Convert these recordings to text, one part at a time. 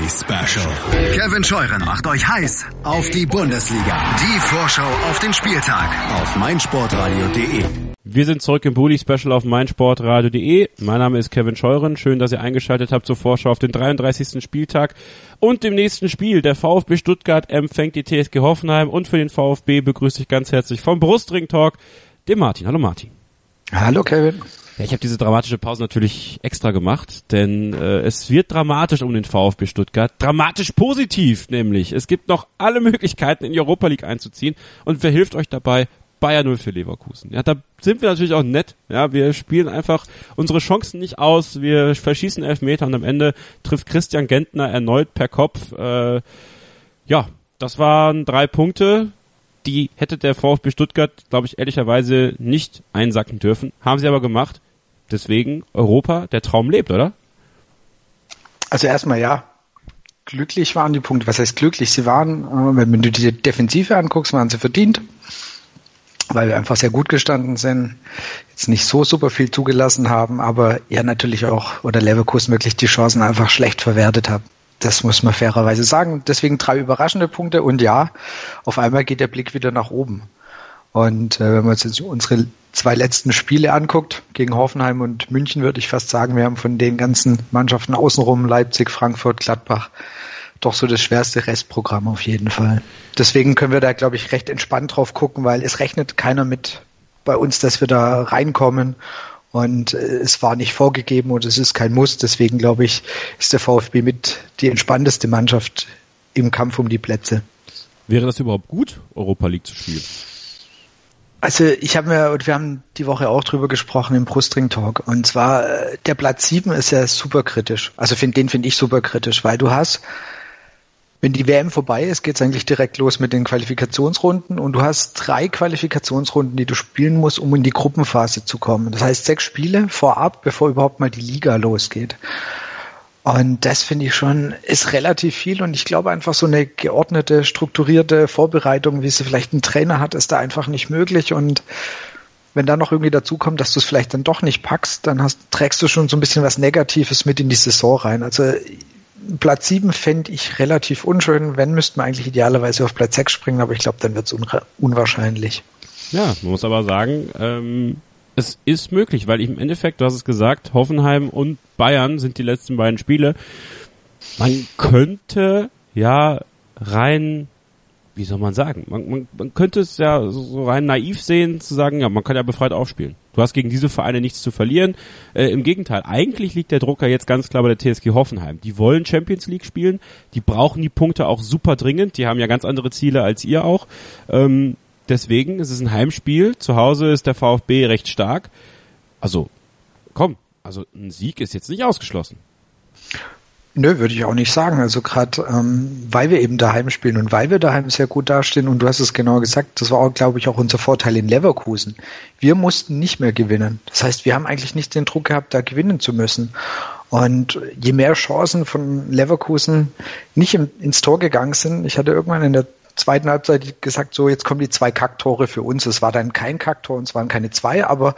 Bully Special. Kevin Scheuren macht euch heiß auf die Bundesliga. Die Vorschau auf den Spieltag auf meinsportradio.de. Wir sind zurück im Bully Special auf meinsportradio.de. Mein Name ist Kevin Scheuren. Schön, dass ihr eingeschaltet habt zur Vorschau auf den 33. Spieltag und dem nächsten Spiel. Der VfB Stuttgart empfängt die TSG Hoffenheim und für den VfB begrüße ich ganz herzlich vom Brustring Talk den Martin. Hallo Martin. Hallo Kevin. Ja, ich habe diese dramatische Pause natürlich extra gemacht, denn es wird dramatisch um den VfB Stuttgart. Dramatisch positiv nämlich. Es gibt noch alle Möglichkeiten in die Europa League einzuziehen. Und wer hilft euch dabei? Bayer 04 Leverkusen. Ja, da sind wir natürlich auch nett. Ja, wir spielen einfach unsere Chancen nicht aus. Wir verschießen Elfmeter und am Ende trifft Christian Gentner erneut per Kopf. Ja, das waren 3 Punkte. Die hätte der VfB Stuttgart, glaube ich, ehrlicherweise nicht einsacken dürfen. Haben sie aber gemacht. Deswegen Europa, der Traum lebt, oder? Also erstmal ja. Glücklich waren die Punkte. Was heißt glücklich? Sie waren, wenn du die Defensive anguckst, waren sie verdient. Weil wir einfach sehr gut gestanden sind. Jetzt nicht so super viel zugelassen haben, aber ja natürlich auch, oder Leverkusen wirklich die Chancen einfach schlecht verwertet hat. Das muss man fairerweise sagen. Deswegen 3 überraschende Punkte und ja, auf einmal geht der Blick wieder nach oben. Und wenn man uns jetzt unsere 2 letzten Spiele anguckt, gegen Hoffenheim und München, würde ich fast sagen, wir haben von den ganzen Mannschaften außenrum, Leipzig, Frankfurt, Gladbach, doch so das schwerste Restprogramm auf jeden Fall. Deswegen können wir da, glaube ich, recht entspannt drauf gucken, weil es rechnet keiner mit bei uns, dass wir da reinkommen. Und es war nicht vorgegeben und es ist kein Muss. Deswegen, glaube ich, ist der VfB mit die entspannteste Mannschaft im Kampf um die Plätze. Wäre das überhaupt gut, Europa League zu spielen? Also wir haben die Woche auch drüber gesprochen im Brustring Talk. Und zwar, der Platz 7 ist ja super kritisch. Also den finde ich super kritisch, weil du hast, wenn die WM vorbei ist, geht es eigentlich direkt los mit den Qualifikationsrunden und du hast 3 Qualifikationsrunden, die du spielen musst, um in die Gruppenphase zu kommen. Das heißt 6 Spiele vorab, bevor überhaupt mal die Liga losgeht. Und das finde ich schon, ist relativ viel und ich glaube einfach so eine geordnete, strukturierte Vorbereitung, wie sie vielleicht ein Trainer hat, ist da einfach nicht möglich und wenn da noch irgendwie dazu kommt, dass du es vielleicht dann doch nicht packst, dann trägst du schon so ein bisschen was Negatives mit in die Saison rein. Also Platz 7 fände ich relativ unschön. Wenn, müssten wir eigentlich idealerweise auf Platz 6 springen, aber ich glaube, dann wird es unwahrscheinlich. Ja, man muss aber sagen, es ist möglich, weil im Endeffekt, du hast es gesagt, Hoffenheim und Bayern sind die letzten beiden Spiele. Man könnte ja rein, wie soll man sagen, man könnte es ja so rein naiv sehen, zu sagen, ja, man kann ja befreit aufspielen. Du hast gegen diese Vereine nichts zu verlieren. Im Gegenteil, eigentlich liegt der Drucker jetzt ganz klar bei der TSG Hoffenheim. Die wollen Champions League spielen, die brauchen die Punkte auch super dringend, die haben ja ganz andere Ziele als ihr auch. Deswegen ist es ein Heimspiel, zu Hause ist der VfB recht stark. Also, ein Sieg ist jetzt nicht ausgeschlossen. Nö, würde ich auch nicht sagen. Also gerade, weil wir eben daheim spielen und weil wir daheim sehr gut dastehen und du hast es genau gesagt, das war auch, glaube ich, auch unser Vorteil in Leverkusen. Wir mussten nicht mehr gewinnen. Das heißt, wir haben eigentlich nicht den Druck gehabt, da gewinnen zu müssen. Und je mehr Chancen von Leverkusen nicht ins Tor gegangen sind, ich hatte irgendwann in der zweiten Halbzeit gesagt, so jetzt kommen die 2 Kacktore für uns. Es war dann kein Kacktor und es waren keine 2, aber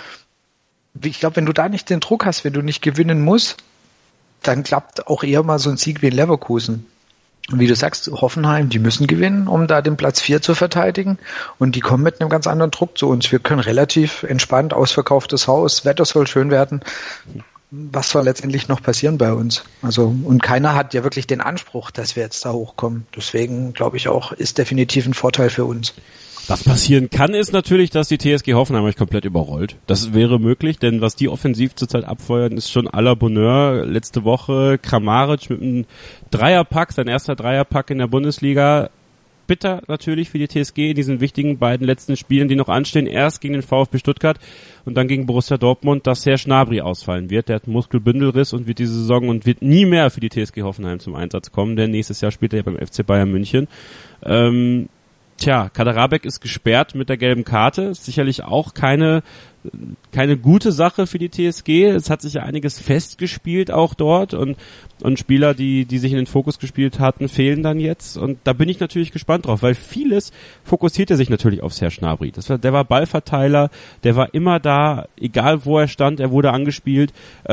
ich glaube, wenn du da nicht den Druck hast, wenn du nicht gewinnen musst, dann klappt auch eher mal so ein Sieg wie in Leverkusen. Und wie du sagst, Hoffenheim, die müssen gewinnen, um da den Platz 4 zu verteidigen. Und die kommen mit einem ganz anderen Druck zu uns. Wir können relativ entspannt, ausverkauftes Haus, Wetter soll schön werden. Was soll letztendlich noch passieren bei uns? Also, und keiner hat ja wirklich den Anspruch, dass wir jetzt da hochkommen. Deswegen glaube ich auch, ist definitiv ein Vorteil für uns. Was passieren kann, ist natürlich, dass die TSG Hoffenheim euch komplett überrollt. Das wäre möglich, denn was die offensiv zurzeit abfeuern, ist schon à la Bonheur. Letzte Woche Kramaric mit einem Dreierpack, sein erster Dreierpack in der Bundesliga. Bitter natürlich für die TSG in diesen wichtigen beiden letzten Spielen, die noch anstehen. Erst gegen den VfB Stuttgart und dann gegen Borussia Dortmund, dass Serge Gnabry ausfallen wird. Der hat einen Muskelbündelriss und wird diese Saison und wird nie mehr für die TSG Hoffenheim zum Einsatz kommen, denn nächstes Jahr spielt er ja beim FC Bayern München. Kaderabek ist gesperrt mit der gelben Karte. Ist sicherlich auch keine keine gute Sache für die TSG. Es hat sich ja einiges festgespielt auch dort und Spieler, die sich in den Fokus gespielt hatten, fehlen dann jetzt. Und da bin ich natürlich gespannt drauf, weil vieles fokussierte sich natürlich auf Serge Gnabry. Der war Ballverteiler, der war immer da, egal wo er stand, er wurde angespielt.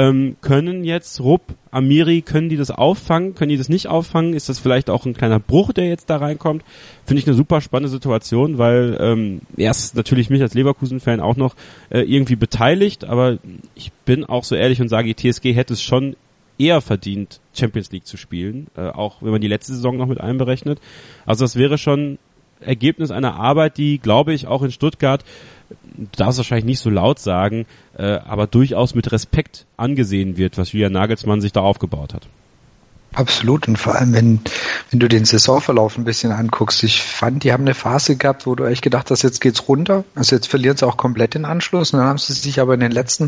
Können jetzt Rupp, Amiri, können die das auffangen? Können die das nicht auffangen? Ist das vielleicht auch ein kleiner Bruch, der jetzt da reinkommt? Finde ich eine super spannende Situation, weil er ist natürlich mich als Leverkusen-Fan auch noch irgendwie beteiligt, aber ich bin auch so ehrlich und sage, die TSG hätte es schon eher verdient, Champions League zu spielen, auch wenn man die letzte Saison noch mit einberechnet. Also das wäre schon Ergebnis einer Arbeit, die, glaube ich, auch in Stuttgart, du darfst wahrscheinlich nicht so laut sagen, aber durchaus mit Respekt angesehen wird, was Julian Nagelsmann sich da aufgebaut hat. Absolut, und vor allem, wenn du den Saisonverlauf ein bisschen anguckst, ich fand, die haben eine Phase gehabt, wo du echt gedacht hast, jetzt geht's runter, also jetzt verlieren sie auch komplett den Anschluss, und dann haben sie sich aber in den letzten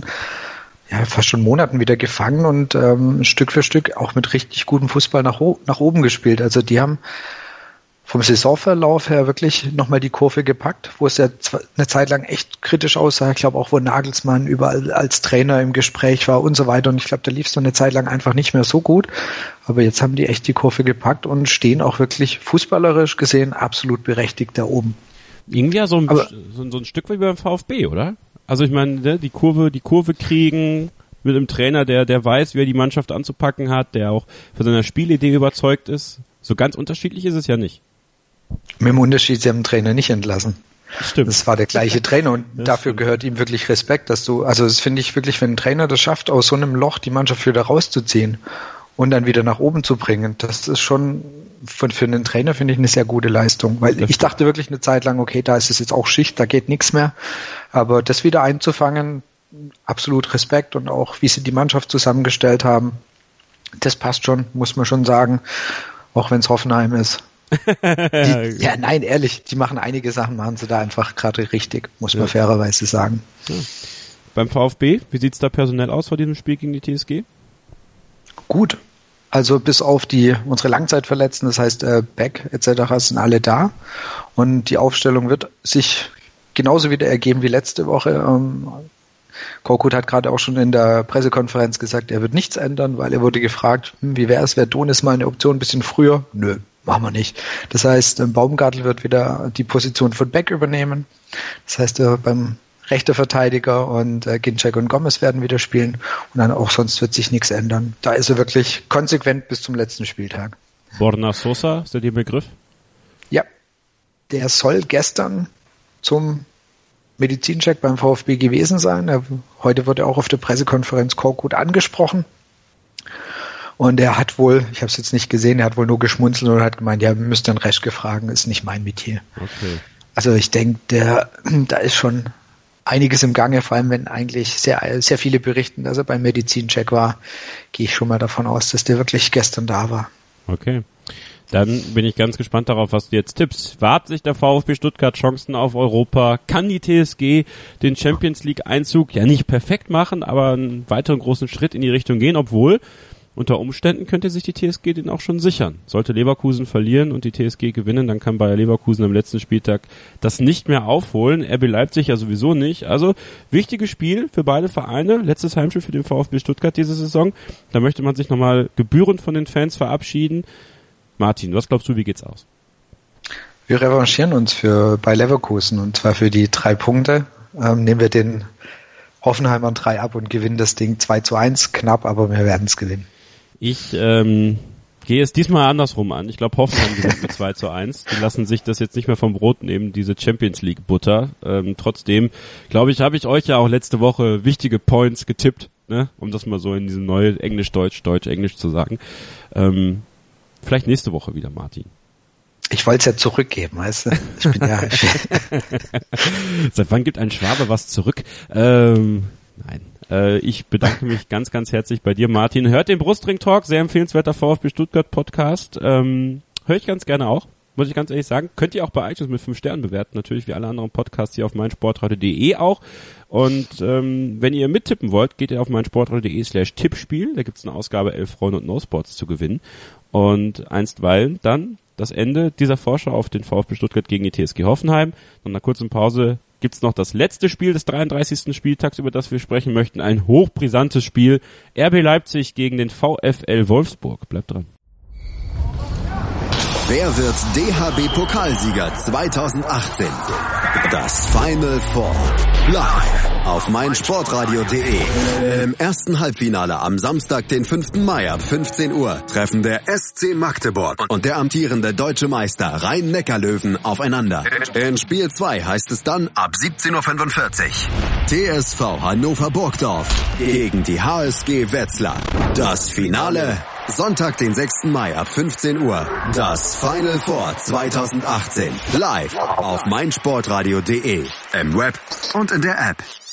fast schon Monaten wieder gefangen und Stück für Stück auch mit richtig gutem Fußball nach oben gespielt. Also die haben vom Saisonverlauf her wirklich nochmal die Kurve gepackt, wo es ja eine Zeit lang echt kritisch aussah. Ich glaube auch, wo Nagelsmann überall als Trainer im Gespräch war und so weiter. Und ich glaube, da lief es noch eine Zeit lang einfach nicht mehr so gut. Aber jetzt haben die echt die Kurve gepackt und stehen auch wirklich fußballerisch gesehen absolut berechtigt da oben. Irgendwie ja so ein Stück wie beim VfB, oder? Also ich meine, die Kurve kriegen mit einem Trainer, der weiß, wie er die Mannschaft anzupacken hat, der auch von seiner Spielidee überzeugt ist. So ganz unterschiedlich ist es ja nicht. Mit dem Unterschied, sie haben den Trainer nicht entlassen. Stimmt. Das war der gleiche Trainer und dafür gehört ihm wirklich Respekt, also das finde ich wirklich, wenn ein Trainer das schafft, aus so einem Loch die Mannschaft wieder rauszuziehen und dann wieder nach oben zu bringen, das ist schon für einen Trainer, finde ich, eine sehr gute Leistung, weil ich dachte wirklich eine Zeit lang, okay, da ist es jetzt auch Schicht, da geht nichts mehr, aber das wieder einzufangen, absolut Respekt, und auch wie sie die Mannschaft zusammengestellt haben, das passt schon, muss man schon sagen, auch wenn es Hoffenheim ist. Ehrlich, die machen einige Sachen, machen sie da einfach gerade richtig, muss man fairerweise sagen. Ja. Beim VfB, wie sieht's da personell aus vor diesem Spiel gegen die TSG? Gut, also bis auf unsere Langzeitverletzten, das heißt Beck etc. sind alle da, und die Aufstellung wird sich genauso wieder ergeben wie letzte Woche. Korkut hat gerade auch schon in der Pressekonferenz gesagt, er wird nichts ändern, weil er wurde gefragt, wie wäre es, wäre Donis mal eine Option ein bisschen früher? Nö, machen wir nicht. Das heißt, Baumgartl wird wieder die Position von Beck übernehmen. Das heißt, beim rechter Verteidiger und Ginczek und Gomez werden wieder spielen, und dann auch sonst wird sich nichts ändern. Da ist er wirklich konsequent bis zum letzten Spieltag. Borna Sosa, ist der dir Begriff? Ja, der soll gestern zum Medizincheck beim VfB gewesen sein. Heute wurde auch auf der Pressekonferenz Korkut angesprochen. Und er hat wohl, ich habe es jetzt nicht gesehen, er hat wohl nur geschmunzelt und hat gemeint, ja, wir müssten den Reschke fragen, ist nicht mein Metier. Okay. Also ich denke, da ist schon einiges im Gange, vor allem wenn eigentlich sehr, sehr viele berichten, dass er beim Medizincheck war, gehe ich schon mal davon aus, dass der wirklich gestern da war. Okay. Dann bin ich ganz gespannt darauf, was du jetzt tippst. Wahrt sich der VfB Stuttgart Chancen auf Europa? Kann die TSG den Champions League Einzug ja nicht perfekt machen, aber einen weiteren großen Schritt in die Richtung gehen, obwohl unter Umständen könnte sich die TSG den auch schon sichern. Sollte Leverkusen verlieren und die TSG gewinnen, dann kann Bayer Leverkusen am letzten Spieltag das nicht mehr aufholen. RB Leipzig ja sowieso nicht. Also wichtiges Spiel für beide Vereine. Letztes Heimspiel für den VfB Stuttgart diese Saison. Da möchte man sich nochmal gebührend von den Fans verabschieden. Martin, was glaubst du, wie geht's aus? Wir revanchieren uns bei Leverkusen, und zwar für die 3 Punkte. Nehmen wir den Hoffenheimern 3 ab und gewinnen das Ding 2:1, knapp, aber wir werden es gewinnen. Ich gehe es diesmal andersrum an. Ich glaube, Hoffenheim gewinnt mit 2:1. Die lassen sich das jetzt nicht mehr vom Brot nehmen, diese Champions League Butter. Trotzdem, glaube ich, habe ich euch ja auch letzte Woche wichtige Points getippt, ne? Um das mal so in diesem neuen Englisch-Deutsch, Deutsch-Englisch zu sagen. Vielleicht nächste Woche wieder, Martin. Ich wollte es ja zurückgeben, weißt du? Ich bin ja. Seit wann gibt ein Schwabe was zurück? Nein. Ich bedanke mich ganz, ganz herzlich bei dir, Martin. Hört den Brustring Talk, sehr empfehlenswerter VfB Stuttgart Podcast. Höre ich ganz gerne auch, muss ich ganz ehrlich sagen. Könnt ihr auch bei iTunes mit 5 Sternen bewerten, natürlich wie alle anderen Podcasts hier auf meinsportradio.de auch. Und wenn ihr mittippen wollt, geht ihr auf meinsportradio.de/Tippspiel. Da gibt's eine Ausgabe 11 Freunde und No Sports zu gewinnen. Und einstweilen dann das Ende dieser Vorschau auf den VfB Stuttgart gegen die TSG Hoffenheim. Nach einer kurzen Pause gibt's noch das letzte Spiel des 33. Spieltags, über das wir sprechen möchten. Ein hochbrisantes Spiel. RB Leipzig gegen den VfL Wolfsburg. Bleibt dran. Wer wird DHB-Pokalsieger 2018? Das Final Four. Live auf meinsportradio.de. Im ersten Halbfinale am Samstag, den 5. Mai ab 15 Uhr, treffen der SC Magdeburg und der amtierende deutsche Meister Rhein-Neckar-Löwen aufeinander. In Spiel 2 heißt es dann ab 17.45 Uhr TSV Hannover-Burgdorf gegen die HSG Wetzlar. Das Finale Sonntag, den 6. Mai ab 15 Uhr. Das Final Four 2018. Live auf meinsportradio.de. Im Web und in der App.